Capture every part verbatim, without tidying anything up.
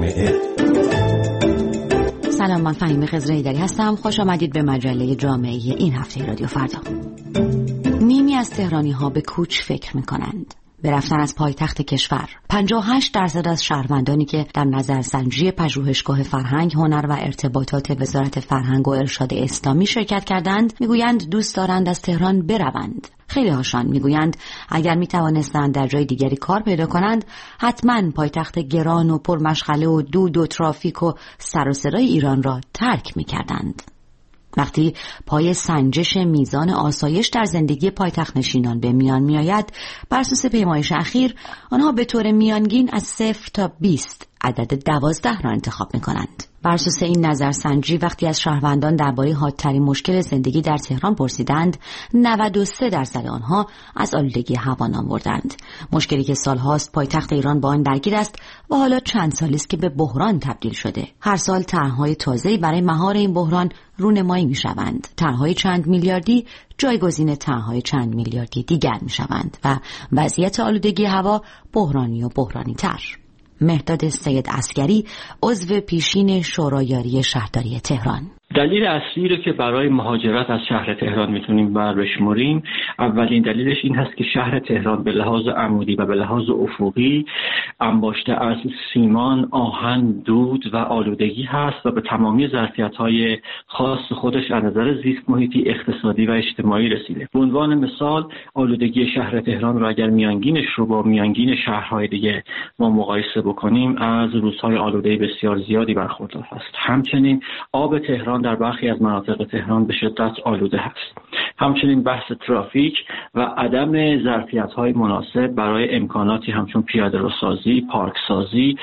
جامعه. سلام، من فهیمه خضرایی‌دری هستم. خوش آمدید به مجله جامعه این هفته رادیو فردا. نیمی از تهرانی‌ها به کوچ فکر می‌کنند. به رفتن از پایتخت کشور. پنجاه و هشت درصد از شهروندانی که در نظرسنجی پژوهشگاه فرهنگ، هنر و ارتباطات وزارت فرهنگ و ارشاد اسلامی شرکت کردند میگویند دوست دارند از تهران بروند. خیلی هاشان میگویند اگر میتوانستند در جای دیگری کار پیدا کنند حتما پایتخت گران و پرمشغله و دود و ترافیک و سر و صدای ایران را ترک میکردند. وقتی پای سنجش میزان آسایش در زندگی پایتخت نشینان به میان میآید، بر اساس پیمایش اخیر آنها به طور میانگین از صفر تا بیست عدد دوازده را انتخاب می‌کنند. بر اساس این نظرسنجی وقتی از شهروندان درباره حادترین مشکل زندگی در تهران پرسیدند، نود و سه درصد آنها از آلودگی هوا نام بردند. مشکلی که سالهاست پایتخت ایران با آن درگیر است و حالا چند سالی است که به بحران تبدیل شده. هر سال طرح‌های تازه‌ای برای مهار این بحران رونمایی می‌شوند. طرح‌های چند میلیاردی جایگزین طرح‌های چند میلیاردی دیگر می‌شوند و وضعیت آلودگی هوا بحرانی و بحرانی‌تر. مهداد سید عسگری، عضو پیشین شورای شهرداری تهران: دلیل اصلی رو که برای مهاجرت از شهر تهران میتونیم بشمریم، اولین دلیلش این هست که شهر تهران به لحاظ عمودی و به لحاظ افقی انباشته از سیمان، آهن، دود و آلودگی هست و به تمامی ظرفیت‌های خاص خودش از نظر زیست محیطی، اقتصادی و اجتماعی رسیده. به عنوان مثال آلودگی شهر تهران رو اگر میانگینش رو با میانگین شهرهای دیگه ما مقایسه بکنیم، از روزهای آلوده بسیار زیادی برخوردار هست. همچنین آب تهران در برخی از مناطق تهران به شدت آلوده هست. همچنین بحث ترافیک و عدم ظرفیت‌های مناسب برای امکاناتی همچون پیاده‌روسازی، پارکسازی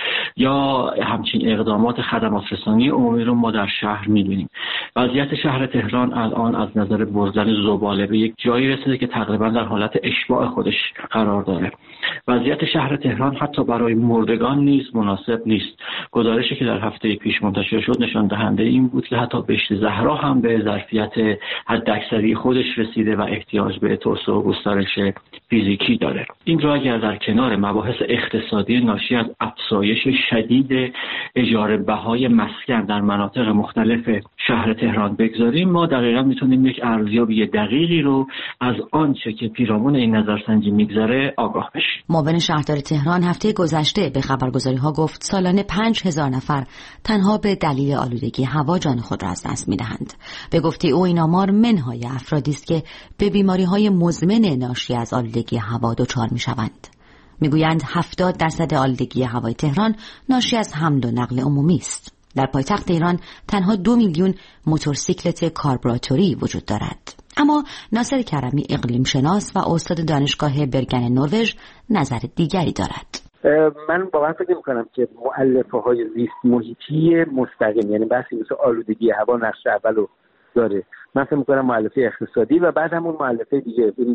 یا همچین اقدامات خدمات رسانی عمومی رو ما در شهر می‌بینیم. وضعیت شهر تهران الان از نظر بردن زباله به یک جایی رسیده که تقریبا در حالت اشباع خودش قرار داره. وضعیت شهر تهران حتی برای مردگان نیز مناسب نیست. گزارشی که در هفته پیش منتشر شد نشان دهنده این بود که حتی بهشت زهرا هم به ظرفیت حداکثری خودش رسیده و احتیاج به توسعه و گسترش فیزیکی داره. این را اگر در کنار مباحث اقتصادی ناشی از افزایش شدید اجاره بهای مسکن در مناطق مختلف شهر تهران بگذاریم، ما دقیقاً میتونیم یک ارزیابی دقیقی رو از آنچه که پیرامون این نظرسنجی میگذره آگاه بشیم. معاون شهردار تهران هفته گذشته به خبرگزاری‌ها گفت سالانه پنج هزار نفر تنها به دلیل آلودگی هوا جان خود را از دست می‌دهند. به گفته او این آمار منهای افرادی است که به بیماری‌های مزمن ناشی از آلودگی هوا دچار می‌شوند. می‌گویند هفتاد درصد آلودگی هوای تهران ناشی از حمل و نقل عمومی است. در پایتخت ایران تنها دو میلیون موتورسیکلت کاربراتوری وجود دارد. اما ناصر کرمی، اقلیم شناس و استاد دانشگاه برگن نروژ، نظر دیگری دارد. من واقعا فکر می‌کنم که مؤلفه‌های زیست محیطی مستقیم، یعنی بحثی مثل آلودگی هوا نقش اولو داره. من فکر می‌کنم مؤلفه اقتصادی و بعد همون مؤلفه دیگه، این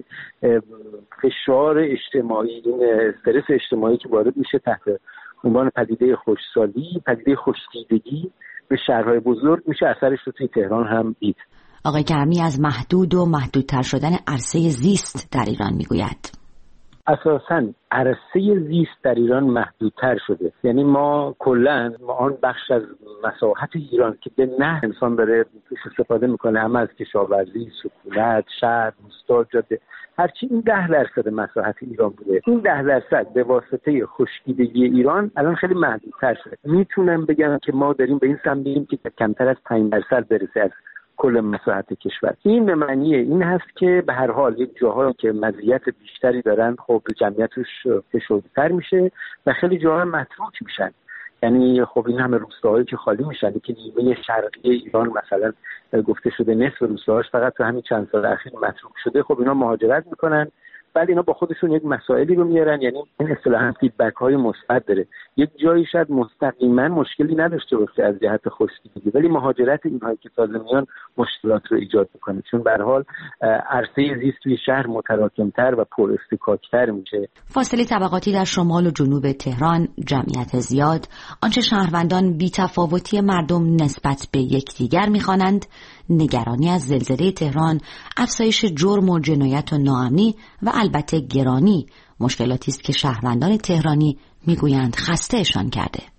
فشار اجتماعی، این استرس اجتماعی که وارد میشه تحت عنوان پدیده خشکسالی، پدیده خشکیدگی به شهرهای بزرگ میشه اثرش رو توی تهران هم دید. آقای کرمی از محدود و محدودتر شدن عرصه زیست در ایران میگوید. اساساً عرصه زیست در ایران محدودتر شده. یعنی ما کلاً ما آن بخش از مساحت ایران که به نه انسان داره استفاده میکنه، اما از کشاورزی، سکونت، شهر، روستا، جاده، هرچی این ده درصد مساحت ایران بوده، این ده درصد به واسطه خشکیدگی ایران الان خیلی محدودتر شده. میتونم بگم که ما داریم به این سمت میریم که کمتر از پنج درصد برسه از کل مساحت کشور. این به معنی این هست که به هر حال یک جاهایی که مزیت بیشتری دارن خب جمعیتش فشرده‌تر میشه و خیلی جاها متروک میشن. یعنی خب این همه روستاهایی که خالی میشن که نیمه شرقی ایران مثلا گفته شده نصف روستاهاش فقط تو همین چند سال اخیر متروک شده، خب اینا مهاجرت میکنن. بعد اینا با خودشون یک مسائلی رو میارن، یعنی این اصطلاحاً فیدبک های مثبت داره. یک جایی شاید مستقیما مشکلی نداشته باشه از جهت خشکیدگی، ولی مهاجرت اینهایی که تازه میان مشکلات رو ایجاد میکنه، چون به هر حال عرصه زیست توی شهر متراکمتر و پر اصطکاک‌تر میشه. فاصله طبقاتی در شمال و جنوب تهران، جمعیت زیاد، آنچه شهروندان بی‌تفاوتی مردم نسبت به یکدیگر میخوانند، نگرانی از زلزله تهران، افزایش جرم و جنایت و ناامنی و البته گرانی، مشکلاتی است که شهروندان تهرانی میگویند خستهشان کرده.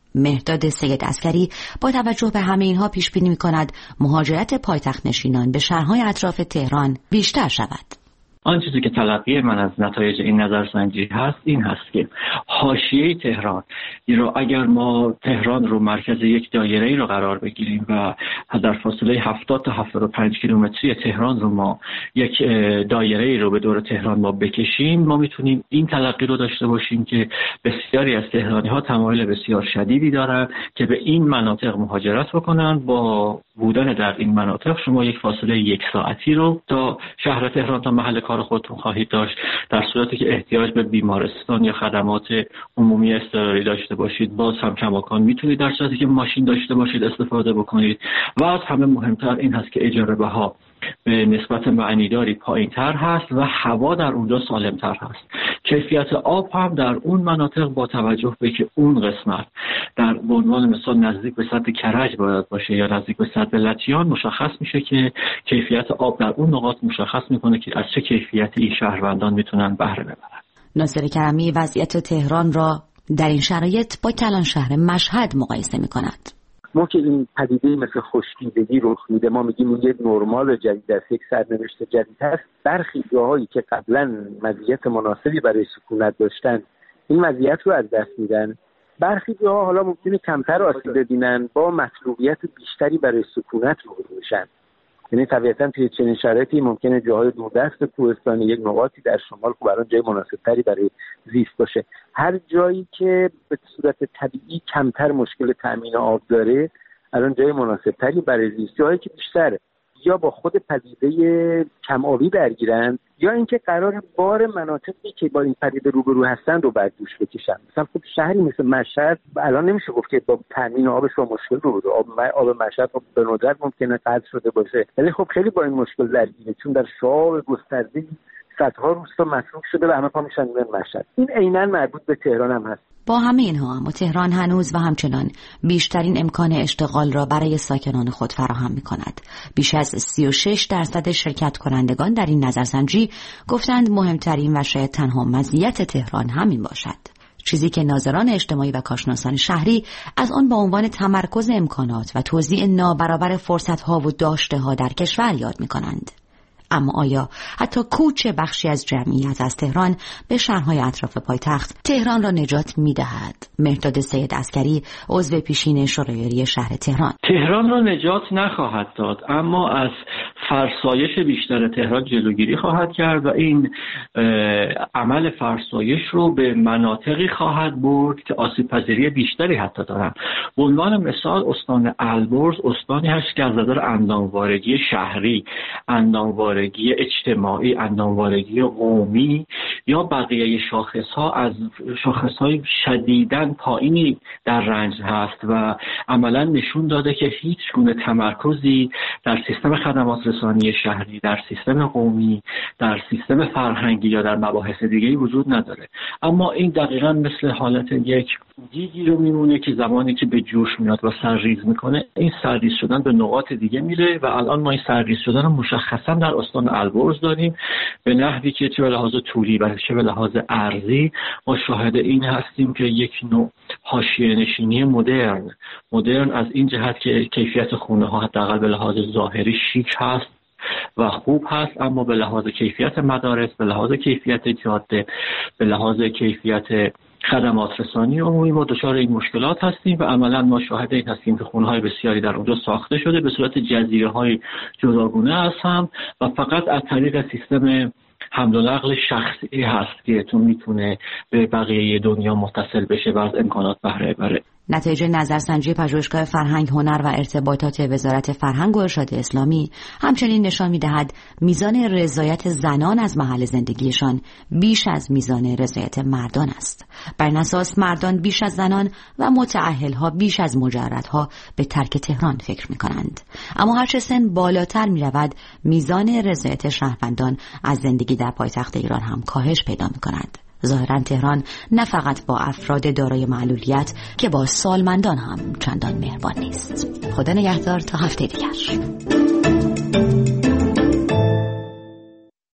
مهرداد سید عسکری با توجه به همه اینها پیش بینی می‌کند مهاجرت پایتخت نشینان به شهرهای اطراف تهران بیشتر شود. آن چیزی که تلقی من از نتایج این نظرسنجی هست این هست که حاشیه تهران رو اگر ما تهران رو مرکز یک دایره‌ای رو قرار بگیریم و در فاصله هفتاد تا هفتاد و پنج کیلومتری تهران رو ما یک دایره‌ای رو به دور تهران ما بکشیم، ما میتونیم این تلقی رو داشته باشیم که بسیاری از تهرانی‌ها تمایل بسیار شدیدی دارن که به این مناطق مهاجرت بکنن. با بودن در این مناطق شما یک فاصله یک ساعتی رو تا شهر تهران تا محل کار خودتون خواهید داشت، در صورتی که احتیاج به بیمارستان یا خدمات عمومی اضطراری داشته باشید باز هم کماکان میتونید در صورتی که ماشین داشته باشید استفاده بکنید. و از همه مهمتر این هست که اجاره بها به نسبت معنیداری پایین تر هست و هوا در اونجا سالم تر هست. کیفیت آب هم در اون مناطق با توجه به که اون قسمت در به عنوان مثال نزدیک به سد کرج باید باشه یا نزدیک به سد لطیان، مشخص میشه که کیفیت آب در اون نقاط مشخص میکنه که از چه کیفیتی شهروندان میتونن بهره ببرن. ناصر کرمی وضعیت تهران را در این شرایط با کلان شهر مشهد مقایسه میکند. ما که این پدیده مثل خشکیدگی رخ میده، ما میگیم این یک نرمال جدید است، یک سرنوشت جدید هست. برخی جاهایی که قبلا مزیت مناسبی برای سکونت داشتن این مزیت رو از دست میدن. برخی جاها حالا ممکنه کمتر آسیب ببینن، با مطلوبیت بیشتری برای سکونت روبرو میشن. یعنی طبیعتاً توی چنین شرایطی ممکنه جاهای دوردست کوهستانی، یک نقاطی در شمال خب الان جای مناسبتری برای زیست باشه. هر جایی که به صورت طبیعی کمتر مشکل تامین آب داره الان جای مناسبتری برای زیست. جایی که بیشتر یا با خود پدیده کم آبی درگیرن یا اینکه قرار بار مناطقی که با این پدیده روبرو هستن رو بر دوش بکشن. مثلا خب شهری مثل مشهد الان نمیشه گفت که با تامین آبش با مشکل روبرو. آب آب مشهد خب به ندرت ممکنه قطع شده باشه، ولی خب خیلی با این مشکل درگیره، چون در شعاب گسترده صدها روستا مصروف شده و همه پا میشن میرن مشهد. این عیناً مربوط به تهران هم هست. با همه اینها اما تهران هنوز و همچنان بیشترین امکان اشتغال را برای ساکنان خود فراهم می کند. بیش از سی و شش درصد شرکت کنندگان در این نظرسنجی گفتند مهمترین و شاید تنها مزیت تهران همین باشد، چیزی که ناظران اجتماعی و کارشناسان شهری از آن با عنوان تمرکز امکانات و توزیع نابرابر فرصت‌ها و داشته‌ها در کشور یاد می کنند. اما آیا حتی کوچ بخشی از جمعیت از تهران به شهرهای اطراف پایتخت تهران را نجات می‌دهد؟ مهرداد سید عسکری عضو پیشین شورای شهر تهران: تهران را نجات نخواهد داد، اما از فرسایش بیشتر تهران جلوگیری خواهد کرد و این عمل فرسایش رو به مناطقی خواهد برد که آسیب پذیری بیشتری حتی دارن. به عنوان مثال استان البرز استانی هست که از نظر انداموارگی شهری، انداموارگی اجتماعی، انداموارگی قومی یا بقیه شاخص‌ها از شاخص‌های شدیداً پایینی در رنج هست و عملاً نشون داده که هیچ گونه تمرکزی در سیستم خدمات رسانی شهری، در سیستم قومی، در سیستم فرهنگی یا در مباحث دیگه‌ای وجود نداره. اما این دقیقاً مثل حالت یک دیگی رو میمونه که زمانی که به جوش میاد و سرریز میکنه، این سرریز شدن به نقاط دیگه میره و الان ما این سرریز شدن رو مشخصاً در استان البرز داریم به نحوی که چه به لحاظ طولی و چه به لحاظ عرضی ما شاهد این هستیم که یک نوع حاشیه نشینی مدرن مدرن از این جهت که کیفیت خونه ها حداقل به لحاظ ظاهری شیک هست و خوب هست، اما به لحاظ کیفیت مدارس، به لحاظ کیفیت جاده، به لحاظ کیفیت خدمات رسانی عمومی ما دچار این مشکلات هستیم و عملا ما شاهد این هستیم که خونه‌های بسیاری در اونجا ساخته شده به صورت جزیره‌های جداگانه از هم و فقط از طریق سیستم حمل و نقل شخصی هست که تو میتونه به بقیه دنیا متصل بشه و از امکانات بهره ببره. نتایج نظرسنجی پژوهشگاه فرهنگ، هنر و ارتباطات وزارت فرهنگ و ارشاد اسلامی همچنین نشان می‌دهد میزان رضایت زنان از محل زندگیشان بیش از میزان رضایت مردان است. بر این اساس مردان بیش از زنان و متأهل‌ها بیش از مجردها به ترک تهران فکر می‌کنند. اما هر چه سن بالاتر می‌رود میزان رضایت شهروندان از زندگی در پایتخت ایران هم کاهش پیدا می‌کند. ظاهراً تهران نه فقط با افراد دارای معلولیت که با سالمندان هم چندان مهربان نیست. خدا نگهدار تا هفته دیگر.